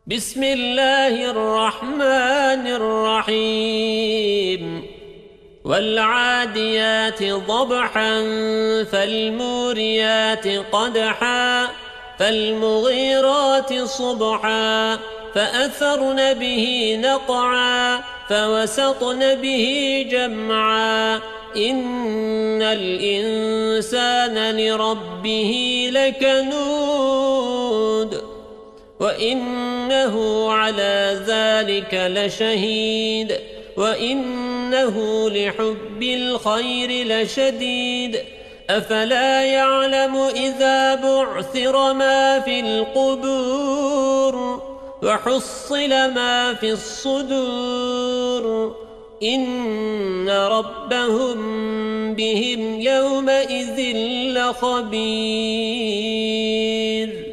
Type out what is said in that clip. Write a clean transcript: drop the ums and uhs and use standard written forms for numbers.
بسم الله الرحمن الرحيم والعاديات ضبحا فالموريات قدحا فالمغيرات صبحا فأثرن به نقعا فوسطن به جمعا إن الإنسان لربه لكنود وإنه على ذلك لشهيد وإنه لحب الخير لشديد أفلا يعلم إذا بعثر ما في القبور وحصل ما في الصدور إن ربهم بهم يومئذ لخبير.